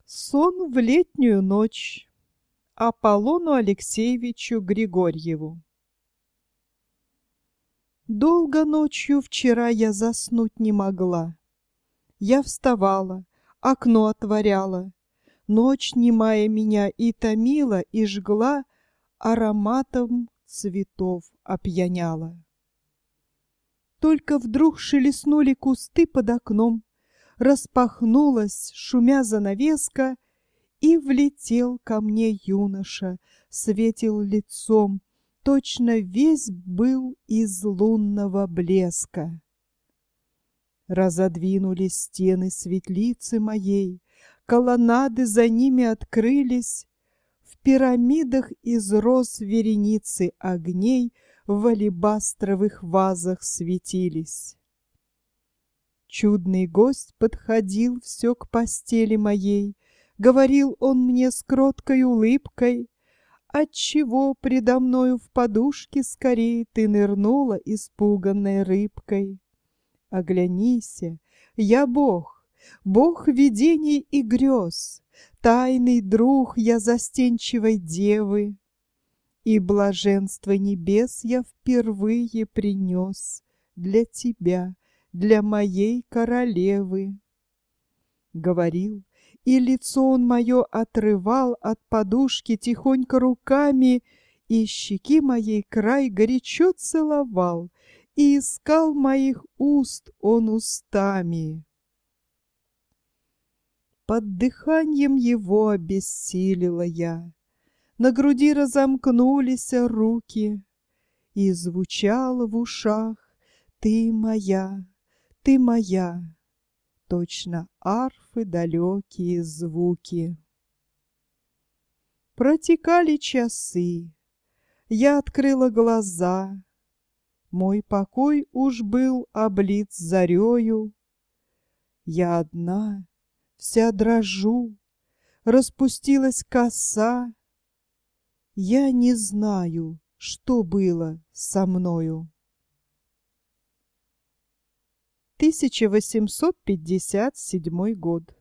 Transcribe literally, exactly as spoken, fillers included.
Сон в летнюю ночь. Аполлону Алексеевичу Григорьеву. Долго ночью вчера я заснуть не могла. Я вставала, окно отворяла. Ночь немая меня и томила, и жгла, ароматом цветов опьяняла. Только вдруг шелестнули кусты под окном, распахнулась, шумя занавеска, и влетел ко мне юноша, светил лицом, точно весь был из лунного блеска. Разодвинулись стены светлицы моей, колоннады за ними открылись, в пирамидах из роз вереницы огней в алебастровых вазах светились. Чудный гость подходил все к постели моей, говорил он мне с кроткой улыбкой: «Отчего предо мною в подушке скорей ты нырнула испуганной рыбкой? Оглянися, я Бог, Бог видений и грез, тайный друг я застенчивой девы, и блаженство небес я впервые принес для тебя, для моей королевы». Говорил, и лицо он мое отрывал от подушки тихонько руками, и щеки моей край горячо целовал, и искал моих уст он устами. Под дыханием его обессилила я, на груди разомкнулись руки, и звучало в ушах: «Ты моя, ты моя», точно арфы далекие звуки. Протекали часы, я открыла глаза, мой покой уж был облит зарею. Я одна, вся дрожу, распустилась коса. Я не знаю, что было со мною. тысяча восемьсот пятьдесят седьмой год.